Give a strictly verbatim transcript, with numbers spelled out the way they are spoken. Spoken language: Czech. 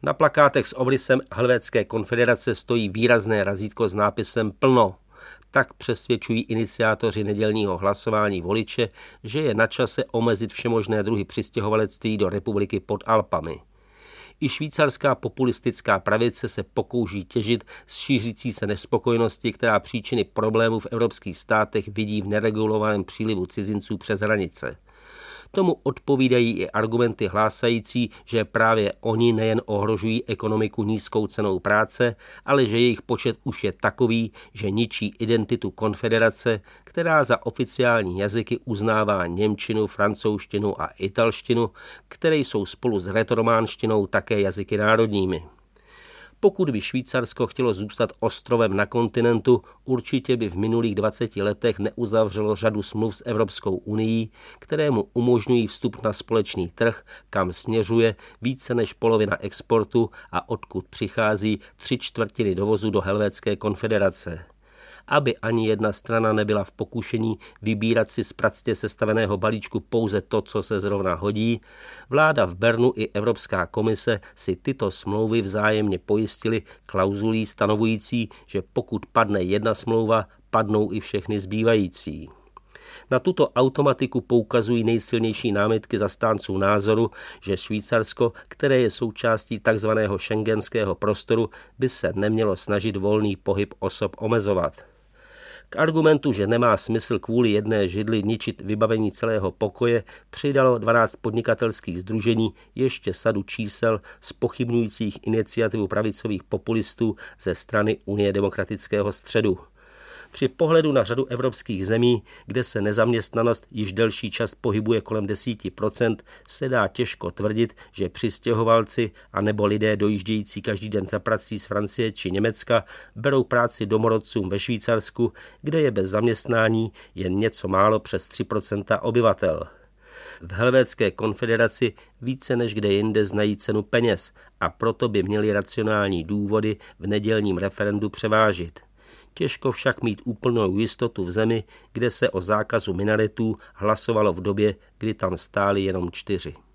Na plakátech s obrysem Helvétské konfederace stojí výrazné razítko s nápisem Plno. Tak přesvědčují iniciátoři nedělního hlasování voliče, že je na čase omezit všemožné druhy přistěhovalectví do republiky pod Alpami. I švýcarská populistická pravice se pokouší těžit z šířící se nespokojenosti, která příčiny problémů v evropských státech vidí v neregulovaném přílivu cizinců přes hranice. Tomu odpovídají i argumenty hlásající, že právě oni nejen ohrožují ekonomiku nízkou cenou práce, ale že jejich počet už je takový, že ničí identitu konfederace, která za oficiální jazyky uznává němčinu, francouzštinu a italštinu, které jsou spolu s retorománštinou také jazyky národními. Pokud by Švýcarsko chtělo zůstat ostrovem na kontinentu, určitě by v minulých dvaceti letech neuzavřelo řadu smluv s Evropskou unií, které mu umožňují vstup na společný trh, kam směřuje více než polovina exportu a odkud přichází tři čtvrtiny dovozu do Helvétské konfederace. Aby ani jedna strana nebyla v pokušení vybírat si z pracně sestaveného balíčku pouze to, co se zrovna hodí, vláda v Bernu i Evropská komise si tyto smlouvy vzájemně pojistily klauzulí stanovující, že pokud padne jedna smlouva, padnou i všechny zbývající. Na tuto automatiku poukazují nejsilnější námitky zastánců názoru, že Švýcarsko, které je součástí takzvaného schengenského prostoru, by se nemělo snažit volný pohyb osob omezovat. K argumentu, že nemá smysl kvůli jedné židli ničit vybavení celého pokoje, přidalo dvanáct podnikatelských sdružení ještě sadu čísel zpochybňujících iniciativu pravicových populistů ze strany Unie demokratického středu. Při pohledu na řadu evropských zemí, kde se nezaměstnanost již delší čas pohybuje kolem deset procent, se dá těžko tvrdit, že přistěhovalci anebo lidé dojíždějící každý den za prací z Francie či Německa berou práci domorodcům ve Švýcarsku, kde je bez zaměstnání jen něco málo přes tři procenta obyvatel. V Helvétské konfederaci více než kde jinde znají cenu peněz a proto by měly racionální důvody v nedělním referendu převážit. Těžko však mít úplnou jistotu v zemi, kde se o zákazu minaretů hlasovalo v době, kdy tam stáli jenom čtyři.